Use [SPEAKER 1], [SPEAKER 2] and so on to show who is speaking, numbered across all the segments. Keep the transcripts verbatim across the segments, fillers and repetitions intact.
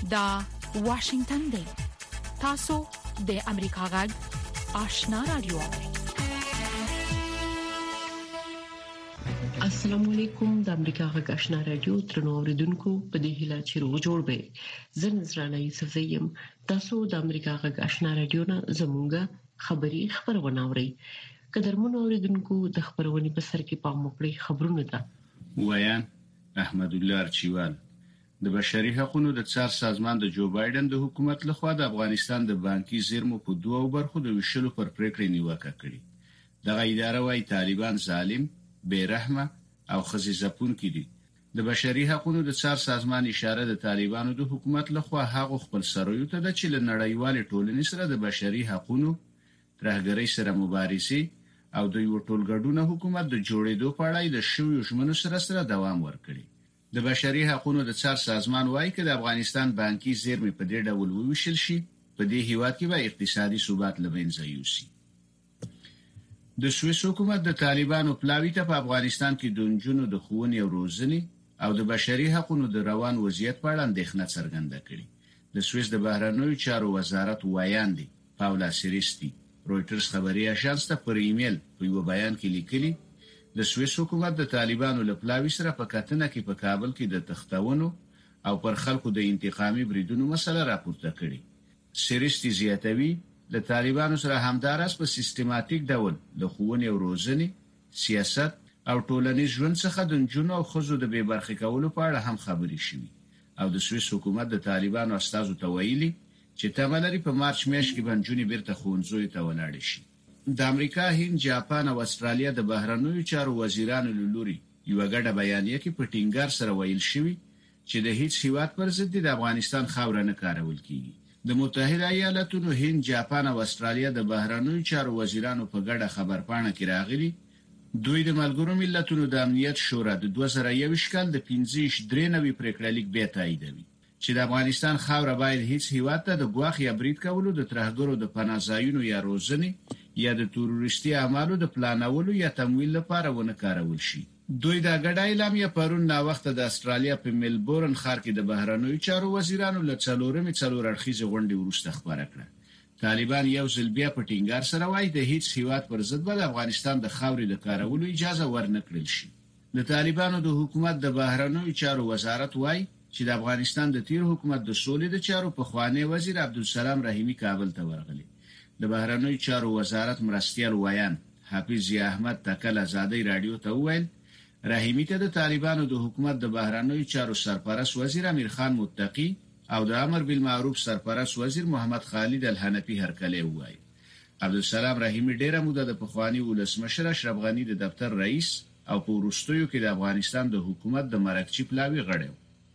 [SPEAKER 1] دا واشنگتن دی. تاسو د امریکا غږ آشنا رادیو.
[SPEAKER 2] السلام علیکم. د امریکا غږ آشنا رادیو ترنو اوریدونکو په دې هیله چې روغ جوړ به زه نذرانه یوسف زیم. تاسو د امریکا غږ آشنا رادیو نه زموږه خبری خبرونه اورئ. قدرمنو اوریدونکو د خبرونې په سر کې پام وکړئ. خبرونه ده
[SPEAKER 3] ویان احمد الله ارچیوال. د بشري حقوقو د څار سازمان د جو بایدن د حکومت لخوا د افغانستان د بانکي زیرمو په دوه برخو د ویشلو پر پریکړې نیوکه کړې. دغه اداره وايي طالبان ظالم، بیرحمه او خزیزپون کې دي. د بشري حقوقو د څار سازمان اشاره د طالبانو د حکومت لخوا هغه خپل سرویو ته د چې له نړیوال ټولنې سره د بشري حقوقو ترهګرۍ سره مبارزه او د یو ټولګډونه حکومت د جوړېدو په اړه د شویو ژمنو سره سره دوام ورکړي. د بشري حقوقو د څار سازمان وايي چې د افغانستان بانکي زیرمې په دې ډول وویشل شي، په دې هیواد کې به اقتصادي ثبات لمنځه یوسي. د سویس حکومت د طالبانو پلاوی ته په افغانستان کې د نجونو د ښوونې او روزنې او د بشري حقوقو د روان وضعیت په اړه اندېښنه څرګنده کړې. د سویس د بهرنیو چارو وزارت وایاندې پاولا سیریستی رويټرز خبري اژانس ته پر ایمیل په یو بیان کې لیکلي د سویس حکومت د طالبانو له پلاوی سره په کتنه کې په کابل کې د تختونو او پر خلکو د انتقامي بریدونو مسله راپورته کړې. سیریستی زیاتوي د طالبانو سره همدارس په سیستماتیک ډول د ښوونې او روزنې، سیاست او ټولنیز ژوند څخه د نجونو او ښځو د بې برخې کولو په اړه هم خبرې شوې او د سویس حکومت د طالبانو استازو ته ویلي چې تملري په مارچ میاشت کې بنجونی بیرته خوندزوی ته ولاړ شي. د امریکا، هند، جاپان او استرالیا د بهرنیو چارو وزیرانو لوري یو غډه بیانیه کې په ټینګار سره ویل شوی چې د هیڅ هیواد پر ضد د افغانستان خاور نه کارول کیږي. د متحده ایالاتونو، هند، جاپان او استرالیا د بهرنیو چارو وزیرانو په غډه خبرپاڼه کې راغلي دوی د ملګرو ملتونو د امنیت شورا د دوه زره یو کال د پنځه درې نوي پریکړه لیک به تاییدوي چې د افغانستان خاور باید هیڅ هیواد ته د ګواښ یا برید کولو، د ترهګرو د پناه ځایونو یا روزنې یا د تروریستي اعمالو د پلانولو یا تمویل لپاره ونه کارول شي. دوی دا غډه اعلامیه پرون نا وخت د استرالیا په ملبورن ښار کې د بهرنیو چارو وزیرانو له څلورمې څلور اړخیزې غونډې وروسته خبره کړه. طالبان یو ځل بیا په ټینګار سره وایي د هیڅ هیواد پر ضد به د افغانستان د خاورې د کارولو اجازه ورنکړل شي. د طالبانو د حکومت د بهرنیو چارو وزارت وایي چې د افغانستان د تیر حکومت د سولې د چارو په خوانی وزیر عبدالسلام رحیمی کابل ته ورغلی. د بهرنیو چارو وزارت مرستیال ویان حافظ احمد تکل آزادی رادیو ته وویل رحیمی ته د طالبانو د حکومت د بهرنیو چارو سرپرست وزیر امیر خان متقی او د امر بالمعروف سرپرست وزیر محمد خالد الحنفی هرکلی وایي. عبدالسلام رحیمی ډیره موده د پخوانی ولسمشر اشرف غنی د دفتر رئیس او په وروستیو کې د افغانستان د حکومت د مرکچی پلاوی غړی.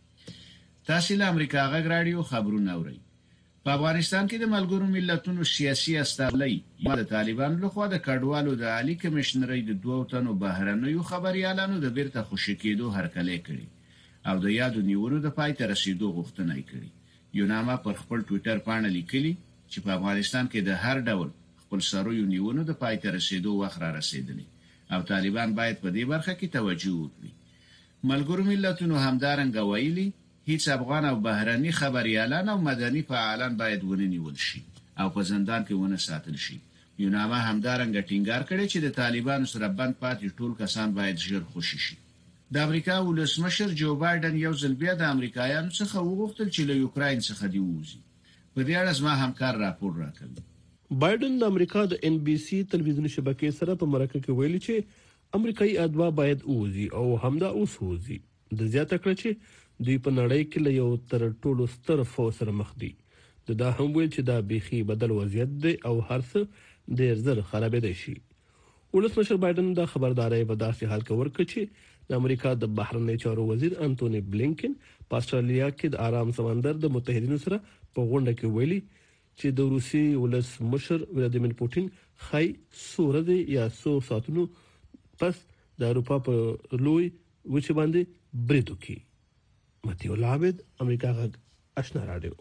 [SPEAKER 3] تاسو له امریکا غږ رادیو خبرونه اورئ. په افغانستان کې د ملګرو ملتونو سیاسي استازي یا د طالبانو لخوا د کډوالو د عالی کمشنرۍ د دوه تنو بهرنیو خبريالانو د بیرته خوشی کېدو هرکلی کړي او د یادو نیولو د پای ته رسیدو غوښتنه کړې. یوناما پر خپل ټوئیټر باندې لیکلي چې په افغانستان کې د هر ډول خپل سرویو نیولو د پای ته رسیدو وخت را رسیدلی او طالبان باید په دې برخه کې توجه وکړي. ملګرو ملتونو همدارنګه ویلي هیڅ افغان او بهرني خبريالان او مدني فعالان باید ونیول شي او په زندان کې ونه ساتل شي. یوناما همدارنګه ټینګار کړی چې د طالبانو سره بند پاتې ټول کسان باید ژر خوشي شي. د امریکا ولسمشر جو بایدن یو ځل بیا د امریکایانو څخه وغوښتل چې له یوکراین څخه دی ووځي. په دې اړه زما همکار راپور راکوي.
[SPEAKER 4] بایدن د امریکا د ان بي سي تلویزیوني شبکې سره په مرکه کې ویلي چې امریکایي ادوا باید ووځي او همدا اوس ووځي. د زیاته کړ چې دوی په نړۍ کې له یو تر ټولو ستر فوج سره مخ دي. دا هم ویل چې دا بيخي بدل وضعیت دی او هر څه ډېر زر خرابېدای شي. ولسمشر بایدن دا خبرداري په داسې حال کې ورکړه چې د امریکا د بهرنی چارو وزیر انټونی بلینکن په استرالیا کې د آرام سمندر د متحدینو سره په غونډه کې ویلي چې د روسي ولسمشر ولادیمیر پوتین خای سورده یا سو ساتونو پس د اروپا په لوی وچ باندې برید وکړي. متیو لابد امریکا غږ آشنا رادیو.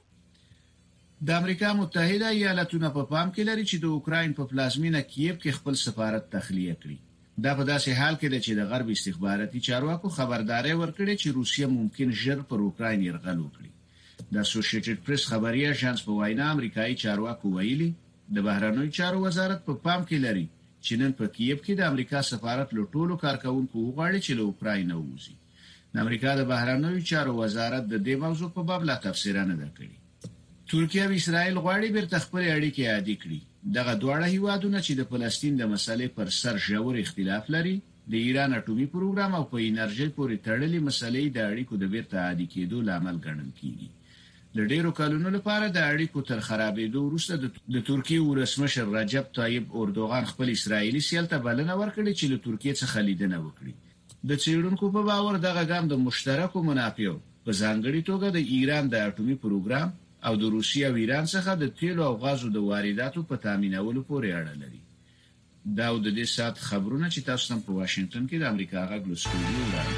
[SPEAKER 3] د امریکا متحده ایالاتونو په پام کې لري چې د اوکراین په پلازمینه کیف کې خپل سفارت تخلیه کړي. دا په داسې حال کې ده چې د غرب استخباراتي چارواکو خبرداري ورکړې چې روسیه ممکن ژر پر اوکراین یرغل وکړي. د اسوسییټډ پریس خبري اژانس په وینا امریکایي چارواکو ویلي د بهرنیو چارو وزارت په پام کې لري چې نن په کیف کې د امریکا سفارت له ټولو کارکونکو وغواړي چې له اوکرين ووځي. د امریکا د بهرنیو چارو وزارت د دې موضوع په باب لا تفسیر نه درکړي. ترکیه او اسرائیل غواړي بیرته خپل اړیکې عادي کړي. دغه دواړه هیوادونه چې د فلسطین د مسلې پر سر ژور اختلاف لري، د ایران اټومي پروګرام او په انرژي پورې تړلې مسلې د اړیکو د بیرته عادي کېدو لامل ګڼل کیږي. د ډیرو کلونو لپاره د اړیکو تر خرابېدو وروسته د ترکیه ولسمشر رجب طیب اردوغان خپل اسرائیلي سیل ته بلنه ورکړې چې له ترکیه څخه لیدنه وکړي. د څېړونکو په باور دغه ګام د مشترکو منافعو په ځانګړي توګه د ایران د اټومي پروګرام او د روسیې او ایران څخه د تیلو او غازو د وارداتو په تامینولو پورې اړه لري. دا د دې سات خبرونه چې تاسو هم په واشنگټن کې د امریکا غږ له سټوډیو لري.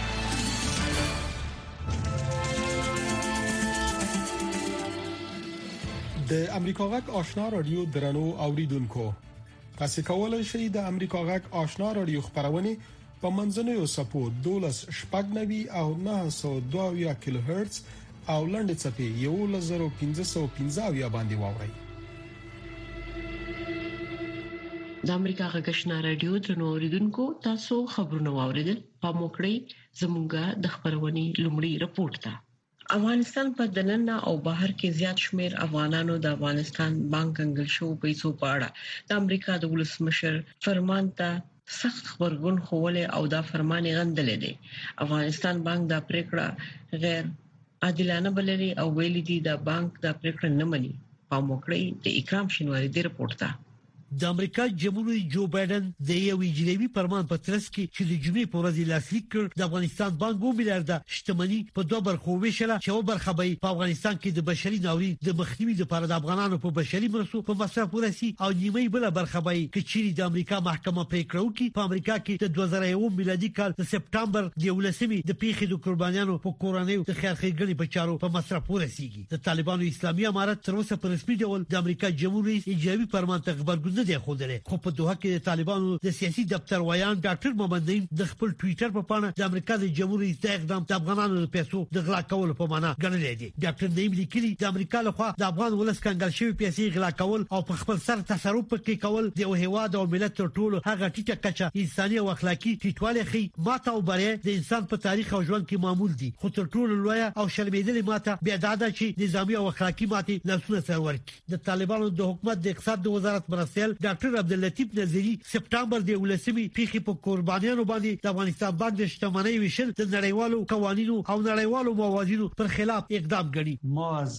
[SPEAKER 5] د امریکا غږ آشنا رادیو درنو اوریدونکو، تاسو کولای شئ د امریکا غږ آشنا رادیو خبرونه په منځنوي سپو دولس شپږ نوي او نه سوه دوه کیلو هرتز او لنډ چپی یو لزر پنځه سوه پنځه باندې واوري.
[SPEAKER 2] د امریکا غږ آشنا رادیو درنو اوریدونکو، تاسو خبرونه واوریدل. په موکړی زموږه د خبرونې لومړی رپورت ته. افغانستان په دننه او بهر کې زیات شمیر افغانانو د افغانستان بانک انګل شو پیسو په اړه د امریکا د ولسمشر فرمان ته سخت خبرګون خوله او دا فرمان غندل دي. افغانستان بانک دا پریکړه غیر عادلانه بللي او ویلي دي د بانک د پریکړه نه مني. په موکړی د اکرام شینواری د رپورت ته.
[SPEAKER 6] د امریکا جمهوریت جو بایدن د یو اجرامي فرمان په ترڅ کې چې د جمعې په ورځ لاسلیک کړ، د افغانستان بانک و میلیارډ شتمنۍ په دوه برخو ویشله، چې یو برخه به په افغانستان کې د بشري ناورین د مخنیوي لپاره د افغانانو په بشري مرستو په مصرف ورسي، او نیمه بل برخه به کې چې د امریکا محکمه پریکړه وکړي په امریکا کې د دوه زره یو میلادي کال د سپټمبر د ولسمي د پیښې د قربانیانو په کورنۍ د خیر ښېګڼې په چارو په مصرف ورسیږي. د طالبانو اسلامي امارت تر اوسه په رسمي ډول د امریکا جمهوریت اجرامي فرمان ته خبرګون نه دی خوندلې، خو په دوه کې د طالبانو د سیاسي دفتر ویان ډاکټر محمد نعیم د خپل ټوئیټر په پاڼه د امریکا د جمهوریت د اقدام د افغانانو د پیسو د غلا کولو په معنا ګڼلې دي. ډاکټر نعیم لیکلي د امریکا لخوا د افغان ولس کنګل شوی پیسې غلا کول او په خپل سر تصرف پکې کول د یو هیواد او ملت تر ټولو هغه ټیټه کچه انساني او اخلاقی ټیټوالی خي. ماته او بریا د انسان په تاریخ او ژوند کې معمول دي، خو تر ټولو لوی او شرمېدلې ماته بیا دا ده چې نظامی او اخلاقی ماته لاسونه سرور کړي. د طالبانو د حکومت د اقتصاد د وزارت مرستيال ډاکټر عبداللطیف نظری سپټمبر د ولسمي پیښې په قربانیانو باندې د افغانستان بانک د شتمنۍ ویشل د نړیوالو قوانینو او نړیوالو موازینو پر خلاف اقدام ګڼي.
[SPEAKER 7] ما از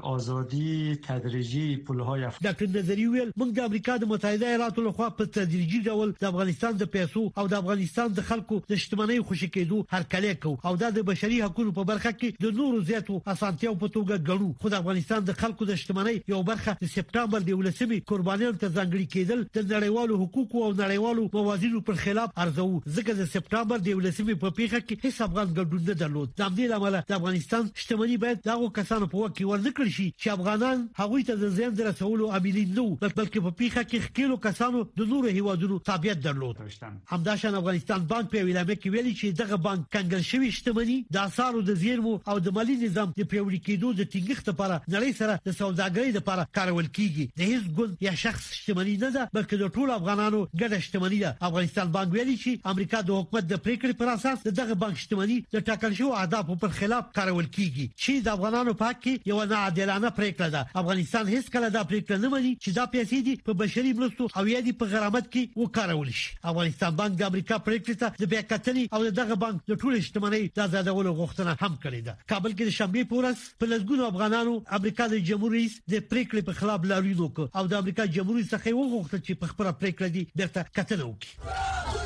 [SPEAKER 7] آزادی تدریجی پولهای
[SPEAKER 6] ډاکټر نظری ویل موږ د امریکا د متحده ایالاتو لخوا په تدریجي ډول د افغانستان د پیسو او د افغانستان د خلکو د شتمنۍ خوشی کېدو هرکلی کوو او دا د بشري حقوقو په برخه کې د نورو زیاتو اسانتیاو په توګه ګڼو. خو د افغانستان د خلکو د شتمنۍ یو برخه د سپټمبر د ولسمي قربانیانو ته ځانګړي کېدل د نړیوالو حقوقو او نړیوالو موازینو پر خلاف ارزو، ځکه د سپټمبر د ولسمي په پیښه کې هیڅ افغان ګډون نه درلود. د همدې لامل د افغانستان شتمنۍ باید دغه کسانو په وکه ورنکړل شي چې افغانان هغوی ته د زیان رسولو عاملین نه وو، بلکې په پیښه کې خکېلو کسانو د نورو هیوادونو تابعیت درلود. همداشان افغانستان بانک په ویلامه کې ویلي چې دغه بانک کنګل شوی شتمنۍ د اسارو د زیرمو او د مالی نظام د پیوړی کېدو د ټینګښت لپاره نړۍ سره د سوداګرۍ لپاره کارول کیږي. د هیڅ ګوند یا شخص شتمنۍ نه ده، بلکې د ټول افغانانو ګډه شتمنۍ ده. افغانستان بانک ویلي چې امریکا د حکومت د پریکړې پر اساس دغه بانک شتمنۍ د ټاکل شوو اهدافو پر خلاف کارول کیږي، چې د افغانانو په حق کې یو نه عادلانه پریکړه ده. افغانستان هیڅ کله دا پریکړه نه مني چې دا پیسې دي په بشري مرستو او یا دي په غرامت کې وکارول شي. افغانستان بانک د امریکا پریکړې ته د بیاکتنې او دغه بانک د ټول شتمنۍ د آزادولو غوښتنه هم کړې ده. کابل کې د شنبه په ورځ په لږونو افغانانو امریکا د جمهوریت د پریکړې په خلاف لاریون وکړ او د امریکا جمهوریت څخه وغوښتل چې په خبره پریکړه دي بیرته کتنه وکړي.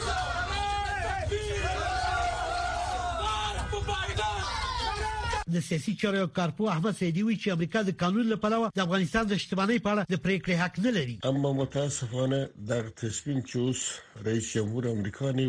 [SPEAKER 6] د سیاسي چارو کارپو احمد سیدی وی چې امریکا د قانون لپاره د افغانستان د شتمنۍ په اړه د پریکړې حق نه لري.
[SPEAKER 8] اما متاسفانه در تصمیم چې اوس رئیس جمهور امریکا نیولې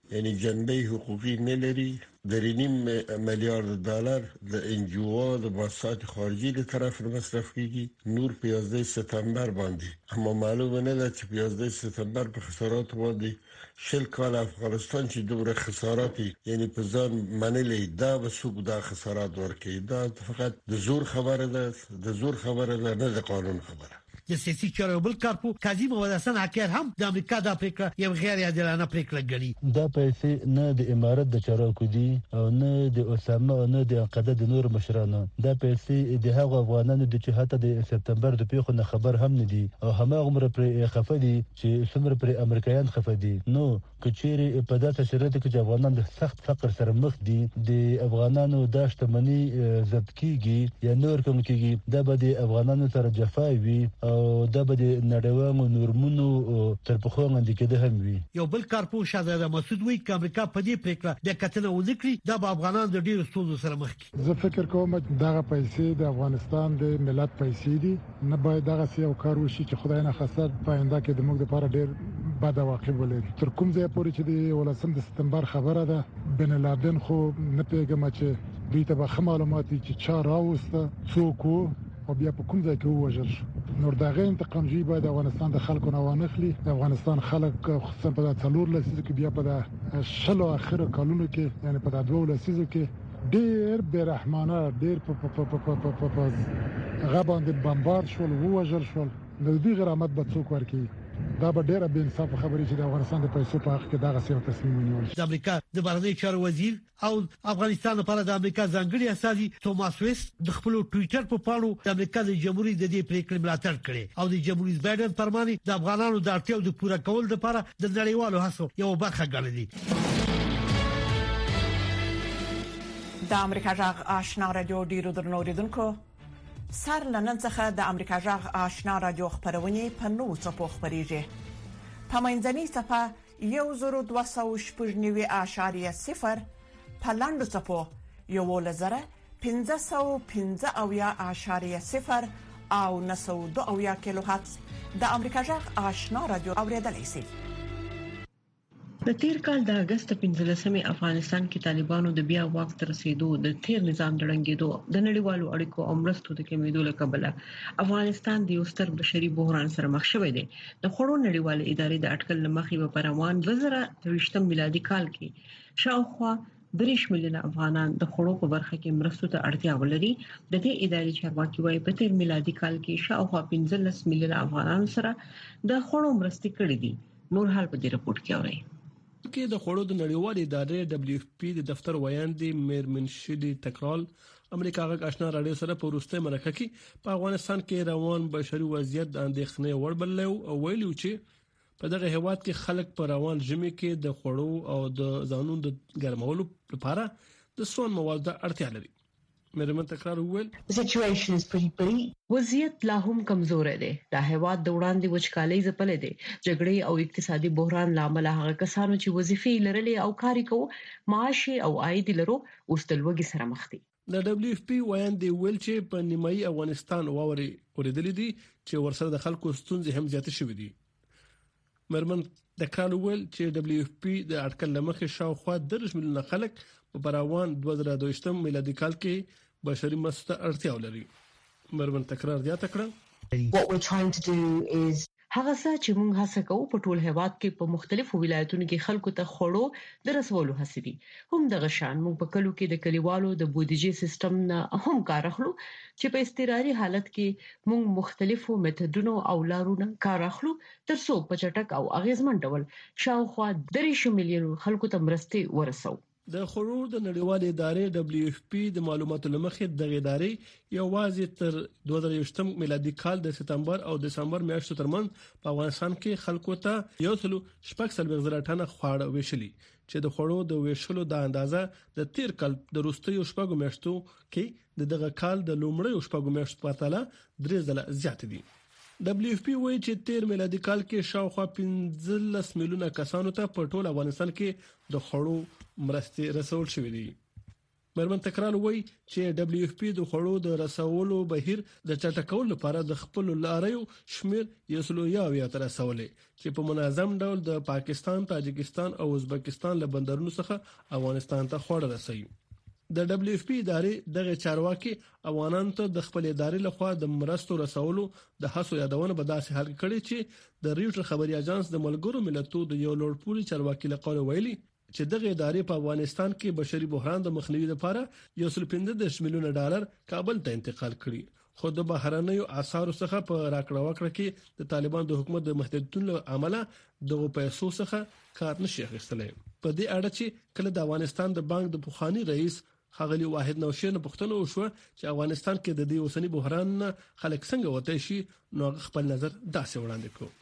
[SPEAKER 8] یعنی جنبه حقوقي نه لري. درې نیم میلیارډ ډالر د ان جی او د باسات خارجي له طرف مصرف کیږي، نور په یازده سپتامبر باندې. اما معلومه نه ده چې په یازده سپتامبر په خسارات باندې شل کال افغانستان چې دومره خسارات یعنی په ځان منلې دا به څوک دا خسارات ورکړي. دا فقط د زور خبره ده، د زور خبره ده، نه د قانون خبره.
[SPEAKER 6] د سیاسي چارو بل کارپو کاظم ولسن حکر هم د امریکا د پریکړه یو غیر عادلانه پریکړه ګڼي.
[SPEAKER 9] دا پیسې نه د امارات د چارواکو دي او نه د اسامه او نه د القاعده د نور مشرانو. دا پیسې د هغو افغانانو د چې حتی د سپتمبر د پیښو نه خبر هم نه دي او هماغه مر پر خفه دي چې څومره پر امریکایان خفه دي. نو کچېری په داسې شرایطو کې چې افغانان د سخت فقر سره مخ دي، د افغانانو د شتمنۍ ضبط کیږي یا نور کوم کیږي، دا به د افغانانو سره جفای وي او دا به د نړیوالو نورمونو تر پخوا باندې کېده هم وي.
[SPEAKER 6] یو بل کارپو شاهزاده مسعود وایي چې امریکا په دې پریکړه د کتنه ونکړي دا به افغانان د ډیرو ستونزو سره مخ کړي.
[SPEAKER 10] زه فکر کوم دغه پیسې د افغانستان د ملت پیسې دي، نه باید دغه یو کار وشي چې خدای نه خاصه پاینده کې د موږ لپاره ډیر بد عواقب ولري. تر کوم ځای پورې چې د ولسم د سپتمبر خبره ده، بن لادن خو نه پیګم چې دوی ته به معلومات چې چا راوسته څوک او بیا په کوم ځای کې وژل شو. نور دغه انتقام جوړ باید افغانستان د خلکو نه وانخلي. د افغانستان خلک خصوصا په څلور لسیزو کې بیا په شلو اخر کلونو کې یعنی په دوه لسیزو کې ډېر بیرحمانه ډېر په په په په په په غباند بمبار شول وژل شول. د دې غرامت به څوک ورکړي؟ دا به ډېر به انصاف خبرې چې د افغانستان د پیسو په حق کې دا غسیو تصمیم ونیول.
[SPEAKER 6] د امریکا د بهرنی چارو وزیر او افغانستان لپاره د امریکا ځانګړي استازي توماس ویست د خپل ټوئیټر په پاڼو د امریکا د جمهوریت د دې پریکړې ملاتړ کړي او د جمهوریت بایدن فرماني د افغانانو د اړتیاو د پوره کولو لپاره د نړیوالو هڅو یو برخه ګڼي.
[SPEAKER 11] د امریکا جغ آشنا رادیو ډیرو درنوریدونکو سر لنن څخه د امریکا جغ آشنا رادیو خبرونه په نو څپو خبريږي. په منځني صفه یو زرو دوه سوه شپږ نوي اعشاریه صفر په لاندو څپو یو لزره پنځه سوه پنځه اویا اعشاریه صفر او نه سوه دوه اویا کیلو هرتز د امریکا جغ آشنا رادیو اوریدلای شئ.
[SPEAKER 2] د تیر کال د اگست پنځلسمې افغانستان کې طالبانو د بیا واک تر رسیدو د تیر نظام دړنګېدو د نړیوالو اړیکو او مرستو د کمیدو له کبله افغانستان د یو ستر بشري بحران سره مخ شوی دی. د خړو نړیوالې ادارې د اټکل لمخې په پروان دوه زره دوه میلادي کال کې شاوخوا دریش میلیونه افغانان د خړو په برخه کې مرستو ته اړتیا ولري. د دې ادارې چارواکي وايي په تیر میلادي کال کې شاوخوا پنځلس میلیونه افغانان سره د خړو مرستې کړې دي. نور حال په دې رپورت کې اورئ.
[SPEAKER 4] کې د خړو د نړیوالې ادارې دبليو اف پی د دفتر ویاندې میرمن شلی تکرال امریکا غږ آشنا رادیو سره په وروستي مرکه کې په افغانستان کې روان بشري وضعیت د اندېښنې وړ بللو او ویلو چې په دغه هیواد کې خلک په روان ژمي کې د خړو او د ځانونو د ګرمولو لپاره د سون موادو اړتیا لري. میرمن تکرار وویل
[SPEAKER 2] وضعیت لا هم کمزور دی. د هیواد د وړاندې وچکالۍ ځپلې دي. جګړې او اقتصادي بحران لامل هغه کسانو چې وظیفې لرلې او کار کوي معاش او عاید لرو اوس د لوږې سره مخ دي.
[SPEAKER 4] د دبليو اف پی ویاندې ویل چې په نیمایي افغانستان واوري اوریدلې دي چې ورسره د خلکو ستونزې هم زیاتې شوې دي. مرمن د کالو ویل چې دبليو اف پی د اټکل لمخې شاوخوا دېرش میلیونه خلک په پروان دوه زره دوه میلادي کال کې بشري مرستو ته اړتیا لري. مرمن تکرار زیاته کړه
[SPEAKER 2] هغه څه چې موږ هڅه کوو په ټول هیواد کې په مختلفو ولایتونو کې خلکو ته خړو د رسولو هڅې دي. هم دغه شان موږ په کلو کې د کلیوالو د بودیجې سیستم نه هم کار اخلو چې په استقراري حالت کې موږ مختلفو میتودونو او لارونو کار اخلو ترڅو په چټک او اغیزمن ډول شاوخوا دریش میلیون خلکو ته مرستې ورسوو.
[SPEAKER 4] د خړو د نړیوالې ادارې دبليو اف پی د معلوماتو لمخې د ادارې یوازې تر دوه زره میلادي کال د سپتمبر او دسمبر میاشتو ترمن په افغانستان کې خلکو ته یو سلو شپږ سلوي زره ټنه خواړه ویشلي چې د خړو د ویشلو د اندازه د تیر کال د وروستیو شپږو میاشتو کې دغه کال د لومړی شپږو میاشتو په پرتله درې ځله زیات دي. دبليو اف پی وایي چې تیر میلادي کال کې شاوخوا پنځلس میلیونه کسانو ته په ټول افغانستان کې د خړو مرستې رسول شوې دي. مرمن تکرار وایي چې دبليو اف پی د خړو د رسولو بهیر د چټکول لپاره د خپل لاریو شمیر یسلو یا ویا تر رسولې چې په منظم ډول د پاکستان، تاجکستان او ازبکستان له بندرونو څخه افغانستان ته خړ رسوي. د دبليو اف پی ادارې دغه چارواکي افغانانو ته د خپل ادارې لخوا د مرستو رسولو د هڅو یادونه به داسې حل کړي چې د ریوټر خبري اژانس د ملګرو ملتونو د یو لوړ پوړي چارواکي لقول ویلي چې دغه ادارې په افغانستان کې بشري بحران د مخنیوي لپاره یو سل پنځه میلیونه ډالر کابل ته انتقال کړي، خو د بهرنیو اسعارو څخه په راکړه ورکړه کې د طالبان د حکومت د محدودیتونو له امله دغه پیسو څخه کار نشي اخیستلی. په دې اړه چې کله د افغانستان د بانک د پخوانی رئیس ښاغلي واحد نوشیر نه پوښتنه وشوه چې افغانستان کې د دې اوسنی بحران خلک څنګه وته شي، نو خپل نظر داسې وړاندې کړ.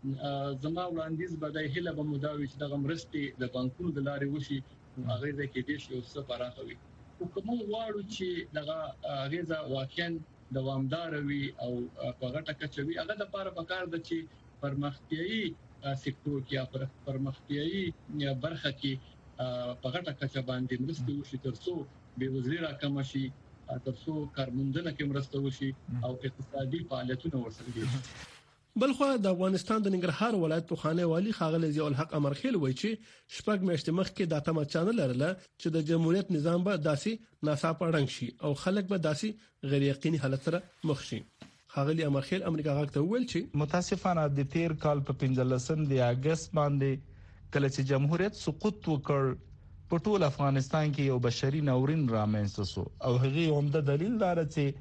[SPEAKER 12] زما وړاندیز به د هله به مداوي چې د مرستې د بانکونو د لارې وشي، هغه د کې دې شی او څه پراخوي. حکومت غواړي چې دغه غیزه واقعا دوامدار وي او په غټه کچوي. هغه د لپاره پکار د چې پرمختیايي سکتور کې پرمختیايي برخه کې په غټه کچه باندې مرستې وشي ترڅو به وزیر راکم شي، ترڅو کارمندنه کې مرسته وشي او اقتصادي فعالیتونه ورسره وي.
[SPEAKER 4] بلخو د افغانستان د ننګرهار ولایت په خانه والی خاغلی ضیاء الحق امرخیل وایي چې شپږ میاشتې مخکې د اتمه چانل لرله چې د جمهوریت نظام به داسې ناڅاپه ړنګ شي او خلک به داسې غیر یقیني حالت سره مخ شي. خاغلی امرخیل امریکا غاک ته ویل چې
[SPEAKER 13] متاسفانه د تیر کال په پنځلسم د اگست باندې کله چې جمهوریت سقوط وکړ په ټول افغانستان کې یو بشري ناورین رامنځته شو او هغه عمده دلیل دار چې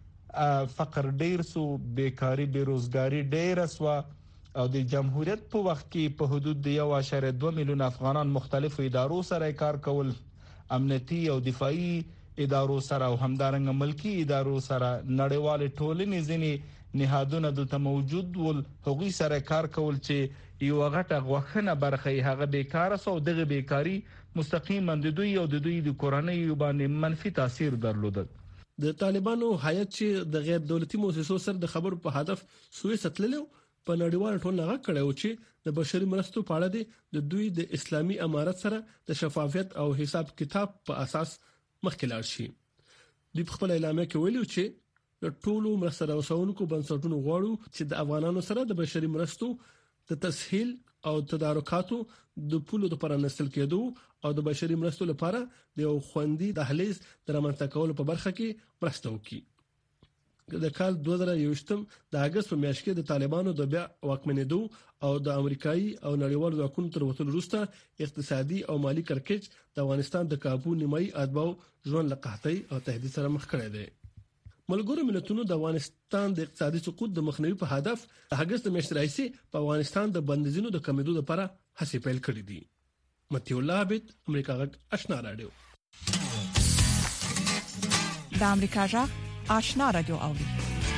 [SPEAKER 13] فقر ډیر سو، بیکاری بیروزګاری ډیر سو او د جمهوریت په وخت کې په حدود د یو اشاریه دوه میلیون افغانان مختلفو ادارو سره کار کول، امنیتي او دفاعي ادارو سره او همدارنګ ملکی ادارو سره نړیوال ټولنې ځینې نهادونه د موجود ول هغوی سره کار کول چې یو غټه غوښنه برخه هغه بیکاره سو. دغه بیکاری مستقیما د دوی او د دوی د کورنۍ باندې منفي تاثیر درلود.
[SPEAKER 4] د طالبانو حیات چې د غیر دولتي مؤسسو سره د خبرو په هدف سوې ستللو په نړیوال ټولنه غږ کړو چې د بشري مرستو په اړه د دوی د اسلامي امارت سره د شفافیت او حساب کتاب په اساس مخکې لاړ شي. د خپل اعلامیه کې ویلو چې د ټولو مرسته راوړونکو بنسټونو غواړو چې د افغانانو سره د بشري مرستو د تسهیل او تدارکاتو د پولو د پرانستل کېدو او د بشري مرستو لپاره د یو خوندي دهلیز د رامنځته کولو په برخه کې مرسته وکړي. د کال دوه زره یوویشتم د اگست په میاشت کې د طالبانو د بیا واکمنېدو او د امریکایي او نړیوالو ځواکونو تر وتلو وروسته اقتصادي او مالی کړکېچ د افغانستان د کابو نیمایي اتباعو ژوند له قحطۍ او تهدید سره مخ کړی دی. ملګرو ملتونو د افغانستان د اقتصادي سقوط د مخنیوي په هدف د اگست میاشتې راهیسې په افغانستان د بندیزونو د کمیدو لپاره هڅې پیل کړې دي. متي الله عبد، امریکا غږ آشنا رادیو.
[SPEAKER 11] د امریکا غږ آشنا رادیو اوري.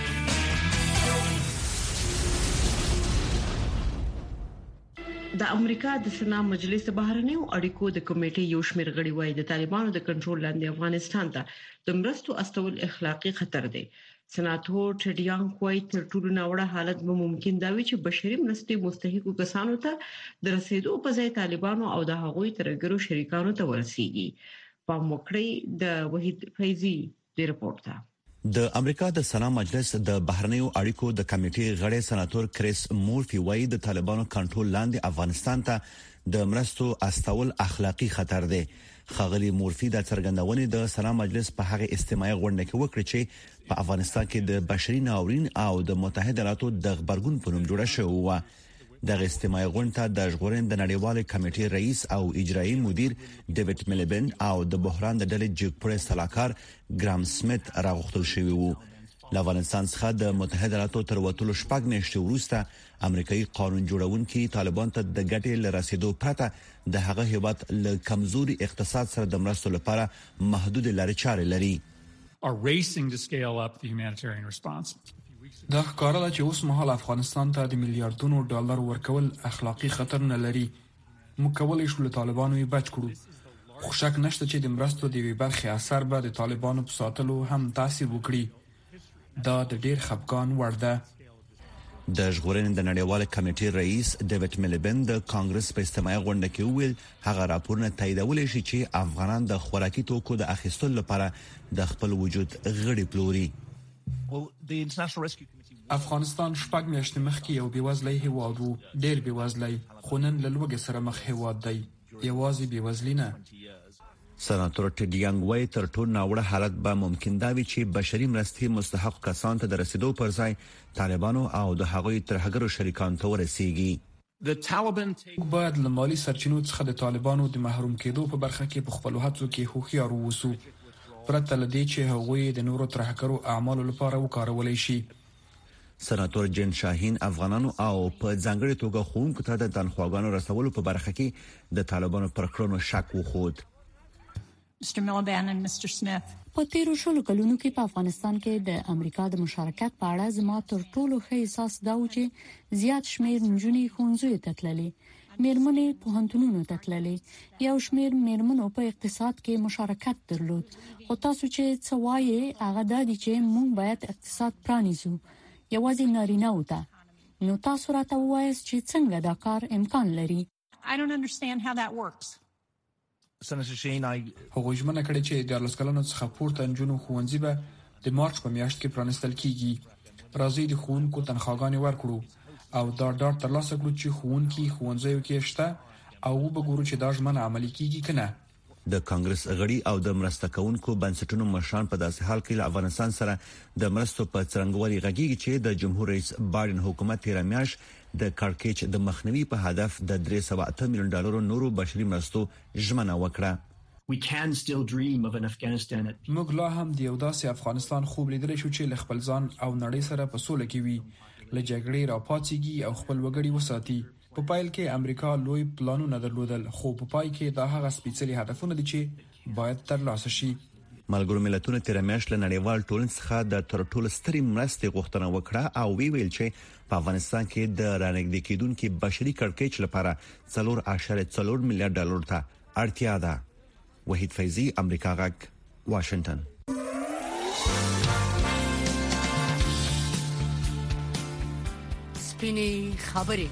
[SPEAKER 2] د امریکا د سنا مجلس د بهرنیو اړیکو د کمیټې یو شمېر غړي وایي د طالبانو د کنټرول لاندې افغانستان ته د مرستو استول اخلاقی خطر دی. سناتور ټډیانګ وایي تر ټولو ناوړه حالت به ممکن دا وي چې بشري مرستې مستحقو کسانو ته د رسیدو په ځای طالبانو او د هغوی ترګرو شریکانو ته ورسیږي. په موکړی د وحید فیضی د رپورت ته
[SPEAKER 14] د امریکا د سنا مجلس د بهرنیو اړیکو د کمیټې غړی سناتور کریس مورفي وایي د طالبانو کنټرول لاندې افغانستان ته د مرستو استول اخلاقی خطر دی. خاغلی مورفي د څرګندونې د سنا مجلس په هغه استماعي غونډه کې وکړه چې په افغانستان کې د بشري ناورین او د متحده ایالاتو د خبرګون په نوم جوړه شوې و. د استماعي غونډه د ژغورن د نړیوال کمیټې رئیس او اجرایی مدیر ډیوډ ملیبن او د بحران د ډلې جګپړې صلاحکار ګرام سمیت راغوښتل شوی وو. د افغانستان څخه د متحده ایالاتو تر وټولو شپږ میاشتې وروسته امریکایي قانون جوړونکي طالبان ته د ګټې لرسیدو پرته د هغه هیواد له کمزوري اقتصاد سره د مرستو لپاره محدود لارې چارې لري.
[SPEAKER 15] are racing to scale up the humanitarian response.
[SPEAKER 16] دا ښکارا چې اوس مهال افغانستان ته د میلیارډونو ډالر ورکول اخلاقی خطر نه لري. موږ کولای شو له طالبانو یې بچ کړو. خو شک نشته چې د مرستو د وی برخه اثر به د طالبانو په ساتلو هم تاثیر وکړي. دا د ډیر خپګان وړ ده.
[SPEAKER 14] د ژغورنې د نړیوال کمیټې رئیس ډیوډ میلیبن د کانګرس په استماعي غونډه کې ویل هغه راپورونه تاییدول شي چې افغانان د خوراکي توکو د اخیستلو لپاره د خپل وجود غړي پلوري.
[SPEAKER 16] افغانستان شپږ میاشتې مخکې یو بېوزلی هیواد وو، ډېر بېوزلی، خو نن له لوږې سره مخ هیواد دی. یوازې بېوزلي نه.
[SPEAKER 14] سناتور ټیډیانګ وای تر ټولو ناوړه حالت به ممکن دا وي چې بشري مرستې مستحق کسان ته د رسیدو پر ځای طالبانو او د هغوی ترهګرو شریکانو ته ورسیږي.
[SPEAKER 16] د طالبان باید له مالی سرچینو څخه د طالبانو د محروم کېدو په برخه کې په خپلو هڅو کې هوښیار ووسو، پرته له دې چې هغوی د نورو ترهګرو اعمالو لپاره وکارولی شي.
[SPEAKER 14] سناتور جن شاهین افغانانو او په ځانګړي توګه ښوونکو ته د تنخواګانو رسولو په برخه کې د طالبانو پر کړنو شک وښود.
[SPEAKER 17] Mister Miliband and Mister Smith.
[SPEAKER 18] په تیرو شلو کلونو کې په افغانستان کې د امریکا د مشارکت په اړه زما تر ټولو ښه احساس دا و چې زیات شمېر نجونې ښوونځیو ته تللې، میرمنې پوهنتونونو ته تللې، یو شمېر میرمنو په اقتصاد کې مشارکت درلود. خو تاسو چې څه وایې هغه دا دي چې موږ باید اقتصاد پرانیزو یوازې نارینه وته. نو تاسو راته ووایاست چې څنګه دا کار امکان لري.
[SPEAKER 17] I don't understand how that works.
[SPEAKER 16] سناتور شین هغوی ژمنه کړې چې د اتلس کلونو څخه پورته نجونو ښوونځي به د مارچ په میاشت کې پرانیستل کیږي. راځي د ښوونکو تنخواګانې ورکړو او دا ډاډ ترلاسه کړو چې ښوونکي ښوونځیو کې شته او وګورو چې دا ژمنه عملي کیږي که نه.
[SPEAKER 14] د کانګرس غړي او د مرسته کوونکو بنسټونو مشران په داسې حال کې له افغانستان سره د مرستو په څرنګوالي غږیږي چې د جمهور رئیس بایدن حکومت تیر میاشت د کارکېچ د مخنیوي په هدف د درې سوه اته میلیون ډالرو نورو بشري مرستو ژمنه وکړه.
[SPEAKER 19] We can still dream of an Afghanistan.
[SPEAKER 16] موږ لا هم د یو داسې افغانستان خوب لیدلی شو چې له خپل ځان او نړۍ سره په سوله کې وي، له جګړې راپاڅېږي او خپل وګړي وساتي. په پایل کې امریکا لوی پلانونه درلودل، خو په پای کې دا هغه سپېڅلي هدفونه دي چې باید ترلاسه شي.
[SPEAKER 14] ملګرو ملتونو تیر میاشت له نړیوال ټولنې څخه د تر ټولو سترې مرستې غوښتنه وکړه او وی ویل چې په افغانستان کې د رانږدې کېدونکو بشري کړکېچ لپاره څلور اعشاریه څلور میلیارډ ډالر ته اړتیا ده. وحید فیضی، امریکا غږ، واشنگټن.
[SPEAKER 20] سپینې خبرې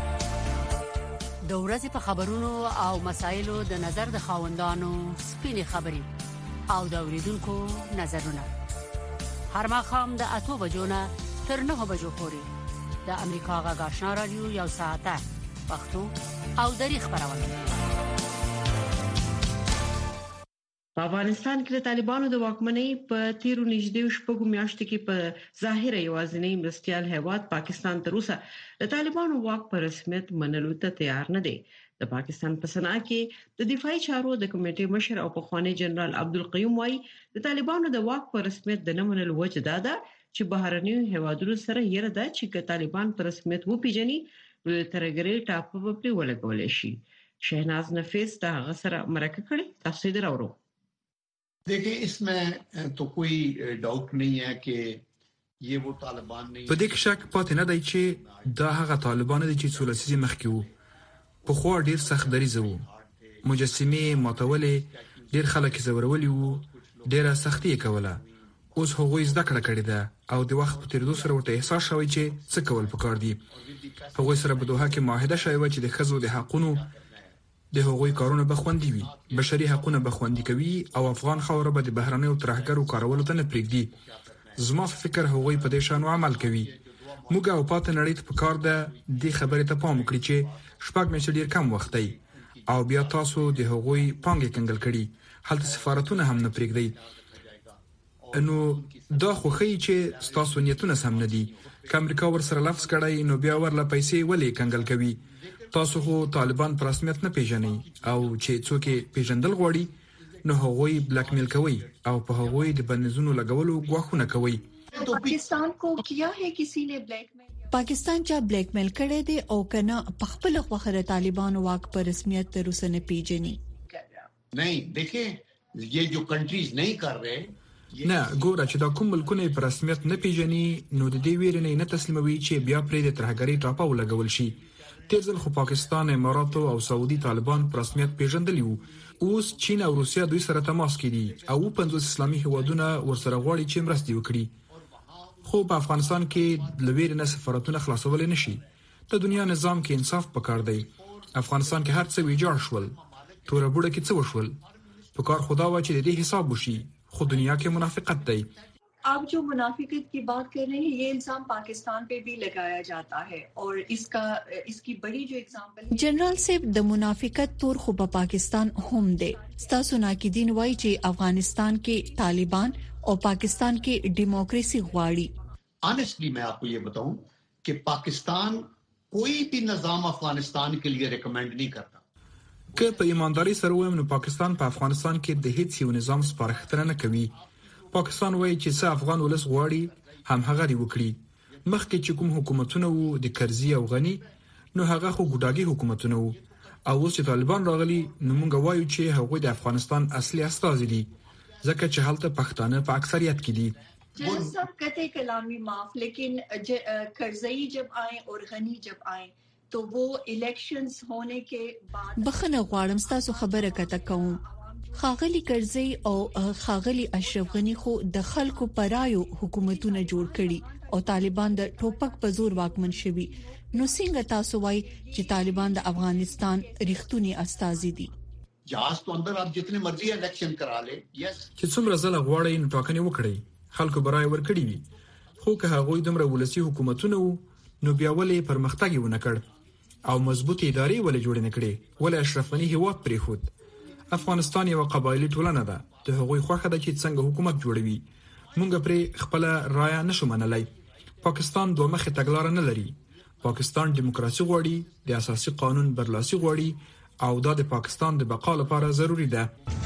[SPEAKER 20] د ورځې په خبرونو او مسایلو د نظر د خاوندانو سپینې خبرې او د اوریدونکو نظرونه هر ماښام د اتو بجو نه تر نهو بجو پورې د امریکا غږ آشنا رادیو یو ساعته پښتو او دری خبرونه.
[SPEAKER 2] په افغانستان کې د طالبانو د واکمنۍ په تیرو نږدې شپږو میاشتو کې په ظاهر یوازینی مرستيال هیواد پاکستان تر اوسه د طالبانو واک په رسمیت منلو ته تیار نه دی. د پاکستان په سنا کې د دفاعي چارو د کمیټې مشر او پخوانی جنرال عبدالقیوم وايي د طالبانو د واک په رسمیت د نه منلو وجه دا ده چې بهرنیو هیوادونو سره یره ده چې طالبان په رسمیت وپیژني نو د ترګری ټاپه په پری ولګول شي. شهناز نفیس دا غسر مرکه کړي تاسو دې راوړو.
[SPEAKER 21] देखिए इसमें तो कोई डाउट नहीं है कि ये वो तालिबान नहीं.
[SPEAKER 16] په دې کې شک پاتې نه دی چې دا هغه طالبان دي چې څولسیزي مخکې وو. په خو ډیر سخت دریزه وو، مجسمه ماتولې، ډیر خلک زورولي وو، ډیره سختي کوله. اوس هغوی زده کړه کړې ده او د وخت په تیریدو سره ورته احساس شوی چې څه کول پکار دي. هغوی سره په دوحه کې معاهده شوی و چې د ښځو د حقونو د هغوی کارونه به خوندي وي، بشري حقونه به خوندي کوي او افغان خاوره به د بهرنیو ترهګرو کارولو ته نه پرېږدي. زما په فکر هغوی په دې شانو عمل کوي. موږ او پاتې نړۍ ته پکار ده دې خبرې ته پام وکړي چې شپږ میاشتې ډېر کم وخت دی او بیا تاسو د هغوی پانګې کنګل کړي، هلته سفارتونه هم نه پرېږدئ. نو دا خو ښیي چې ستاسو نیتونه سم نه دي. که امریکا ورسره لفظ کړی نو بیا ورله پیسې ولې کنګل کوي؟ تاسو خو طالبان په رسمیت نه پیژنئ او چې څوک پیژندل غواړي نو هغوی بلیک میل کوي او په هغوی د بندیزونو لګولو غواخونه کوي.
[SPEAKER 22] پاکستان کو کیا ہے کسی نے بلیک میل؟
[SPEAKER 23] پاکستان چا بلیک میل کړي دي او کنه په خپل خوخه طالبان واک پر رسمیت تر اوسه نه پیژني.
[SPEAKER 21] नहीं देखें ये जो कंट्रीज नहीं कर रहे
[SPEAKER 16] نه ګوره چې دا کوم ملکونه په رسمیت نه پیژني نو د دې ویرې نه تسلیموي چې بیا پرې د ترهګری ټاپه ولګول شي. تیر ځل خو پاکستان، امارات او سعودي طالبان په رسمیت پیژندلی وو. اوس چین او روسیا دوی سره تماس کې دي او پنځوس اسلامي هیوادونه ورسره غواړي چې مرستې وکړي. خو په افغانستان کې لویر نه سفارتونه خلاصول نشي. د دنیا نظام کې انصاف پکار دی. افغانستان کې هر څه ویجاړ شول. تور بوډه کې څه وشول؟ په کار خدا وا چې دې حساب وشي. خو دنیا کې منافقت دی.
[SPEAKER 22] आप जो मुनाफिकत की बात कर रहे हैं ये इल्जाम पाकिस्तान पे भी लगाया जाता है और इसका इसकी बड़ी जो एग्जांपल
[SPEAKER 23] जनरल सेफ د منافقت تور خو په پاکستان هم دی. ستاسو ناقدین وایي چې افغانستان کې طالبان او پاکستان کې ډیموکراسي غواړي.
[SPEAKER 21] ऑनेस्टली मैं आपको ये बताऊं कि पाकिस्तान कोई भी निजाम अफगानिस्तान के लिए रिकमेंड नहीं करता.
[SPEAKER 16] که په ایمانداري سره وایم نو پاکستان په افغانستان کې د هیڅ یو نظام سپارښتنه نه کوي. پاکستان وایي چې څه افغان ولس غواړي هم هغه دی وکړي. مخکې چې کوم حکومتونه وو د کرزي او غني نو هغه خو ګډاګي حکومتونه وو او اوس چې طالبان راغلي نو موږ وایو چې هغه د افغانستان اصلي استازي دي ځکه چې هلته پښتانه په اکثریت کې دي.
[SPEAKER 22] جناب صاحب کته کلامی معاف لیکن کرزئی جب آئے اور غنی جب آئے تو وہ الیکشنز ہونے کے بعد
[SPEAKER 23] بخنه غواړم تاسو خبره کته کوم. خاغلی کرزی او خاغلی اشرف غنی خو د خلکو پرایو حکومتونه جوړ کړي او طالبان د ټوپک په زور واکمن شوي. نو څنګه تاسو وایي چې طالبان د افغانستان ریښتونی استازي دي؟
[SPEAKER 21] جهاز تو اندر آپ جتنے مرضی الیکشن کرا لے. یس
[SPEAKER 16] چې څومره ځله غواړي نو ټاکنې وکړي. خلکو برای ورکړي وي. خو که هغه دومره ولسی حکومتونه وو نو بیا ولې پرمختګ ونه کړ او مضبوط ادارې ولې جوړ نه کړې؟ ولې اشرف غنی هیواد پرې خود؟ افغانستان یو قبایلی ټولنه ده. د هغوی خوخه ده چې څنګه حکومت جوړوي. مونږ پرې خپل رائے نشو منلای. پاکستان دوه مخه تګلار نه لري. پاکستان دیموکراسي غواړي، د اساسي قانون برلاسي غواړي او دا د پاکستان د بقا لپاره ضروری ده.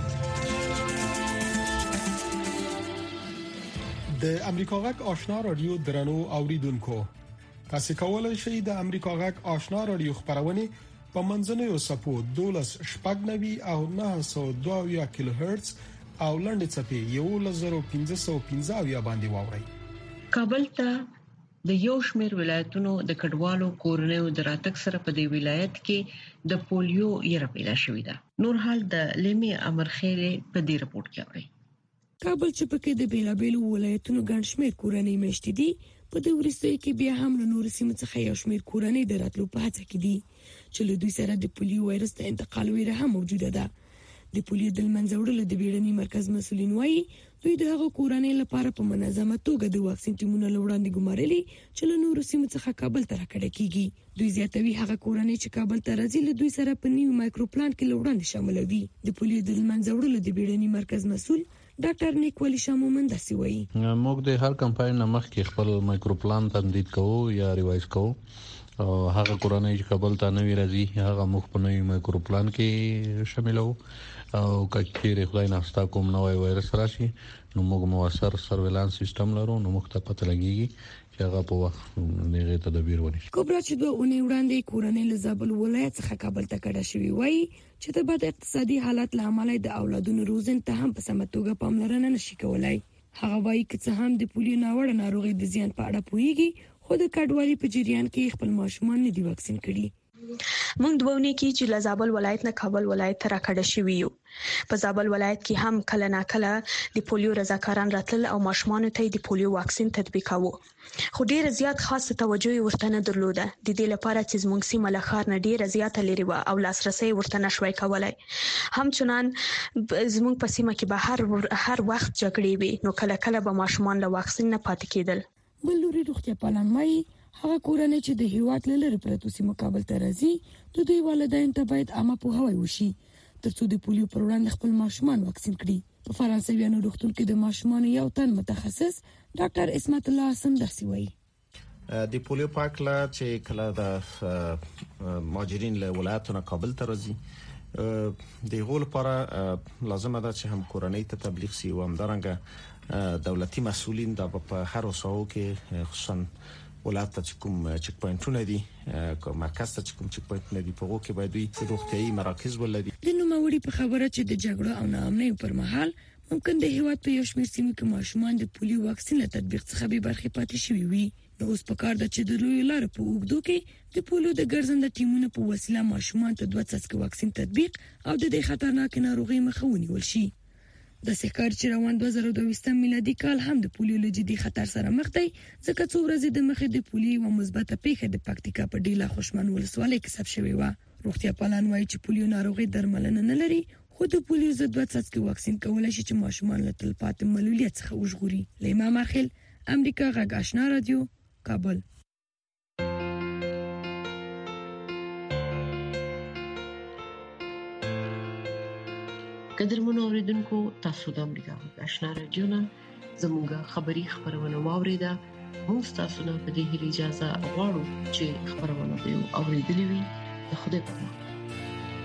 [SPEAKER 1] د امریکا غږ آشنا رادیو درنو اوریدونکو، تاسو کولای شئ د امریکا غږ آشنا رادیو خبرونه په منځنوي سپو دولس شپږ نوي او نه سو دوه کیلو هرتز او لنډ چپی یو لزر پنځه سو پنځه باندې واوري.
[SPEAKER 2] کابل ته د یو شمېر ولایتونو د کډوالو کورنیو دراتک سره په دې ولایت کې د پولیو یې پیدا شوې ده. نور حال د لیمي امرخیل په دې رپورت کې اوري.
[SPEAKER 3] کابل چې پکې د بیلابیلو ولایتونو ګڼ شمېر کورنۍ مشتي دي په دې ورستۍ کې بیا هم له نور سیمو څخه یو شمېر کورنۍ دراتلو په هڅه کې دي چې له دوی سره د پولیو وایرس ته انتقال ویره هم موجوده ده. د پولیو د منځه وړلو د بیړني مرکز مسولین وایي دوی د هغو کورنۍ لپاره په منظمه توګه د واکسین ټیمونه لوړاندې ګمارلي چې له نورو سیمو څخه کابل ته راکړه کیږي. دوی زیاتوي هغه کورنۍ چې کابل ته راځي له دوی سره په نیو مایکرو پلان کې لوړاندې شاملوي. د پولیو د منځه وړلو د بیړني مرکز مسول ډاکټر نیکولی شامومن داسې وایي.
[SPEAKER 5] موږ د هر کمپاین مخ کې خپل مایکرو پلان تمدید کوو یا ریوایز کوو او هغه کورنۍ چې کابل ته نوی راځي هغه موږ په نوی مایکرو پلان کې شاملو او کچېره خدای ناستا کوم نوې وایرس راشي نو موږ موثر سرویلانس سیستم لرو نو موږ ته پته لګيږي چې هغه په وخت نه تدابیر ونیسي.
[SPEAKER 3] کوبرا چې دوه اونۍ وړاندې کورنۍ له زابل ولایت څخه کابل ته کډه شوی وایي چې د بد اقتصادي حالت له امله د اولادونو روزن ته هم په سمه توګه پاملرنه نشي کولای. هغه وایي چې هم د پولیو ناوړه ناروغي د زیان په اړه پوهیږي خو د کډوالۍ په جریان کې خپل ماشومان نه دي واکسین کړي.
[SPEAKER 24] موږ دوونه کې چې لزابل ولایت نه کابل ولایت ته راکړه شوی یو. په زابل ولایت کې هم کله ناکله د پولیو رضاکاران راتل او ماشومان ته د پولیو واکسین تطبیقاوه. خو ډیر زیات خاصه توجه ورته نه درلوده. د دې لپاره چې زموږ سیمه له ښار نه ډیر زیات لري و او لاسرسي ورته نشوي کولای. همچنان زموږ په سیمه کې به هر هر وخت جګړې وي نو کله کله به ماشومان له واکسین نه پاتې کېدل.
[SPEAKER 3] بل لوري روغتیا پالان مای هغه کورنۍ چې د هیواد لری پرتو سیمه کابل ته راځي د دوی والدین ته باید عامه پوهاوی وشي ترڅو د پولیو پر وړاندې خپل ماشومان واکسین کړي. په فرانسویانو روغتون کې د ماشومان یو تن متخصص ډاکټر اسمت الله سم درسي وایي
[SPEAKER 25] د پولیو پاکلا چې کله د ماجرین له ولایتونو کابل ته راځي د غول لپاره لازم ده چې هم کورنۍ ته تبلیغ سي او هم درنګ دولتي مسؤلین د په هر وسو کې خصوصا ولایت ته کوم چک پوینټونه دي کوم مرکز ته کوم چک پوینټونه دي په وګه کې باید دوی روغتيایي مراکز ولري.
[SPEAKER 3] د نوموړي په خبره چې د جګړو او ناامنۍ پر مهال ممکن د هیواد په یو شمېر سیمو کې ماشومان د پولیو واکسین له تطبیق څخه به برخه پاتې شوي وي. نو اوس په کار ده چې د لوی لار په اوګدو کې د پولیو د ګرځنده ټیمونو په وسیله ماشومان ته دوه څاڅکي واکسین تطبیق او د دې خطرناک ناروغي مخه ونیول شي. د سکار چې روان دوه زره دوه ویشت میلادي کال هم د پولیو له جدي خطر سره مخ دی ځکه څو ورځې د مخې د پولیو او مثبته پیښه د پکتیکا په ډیله خوشمن ولسوالۍ کې ثبت شوې و. روغتیا پالان وایي چې پولیو ناروغي درملنه نه لري خو د پولیو ضد دوه څاڅکي واکسین کولای شي چې ماشومان له تلپاتې معلولیت څخه وژغوري. لیما ماخل امریکا غږ آشنا رادیو کابل.
[SPEAKER 2] قدرمنو اوریدونکو تاسو د امریکا غږ آشنا رادیو نه زموږه خبری خبرونه واوریده. موږ تاسو نه په دې اجازه غواړو چې خبرونه به اوریدلې وي. د خدای په امان.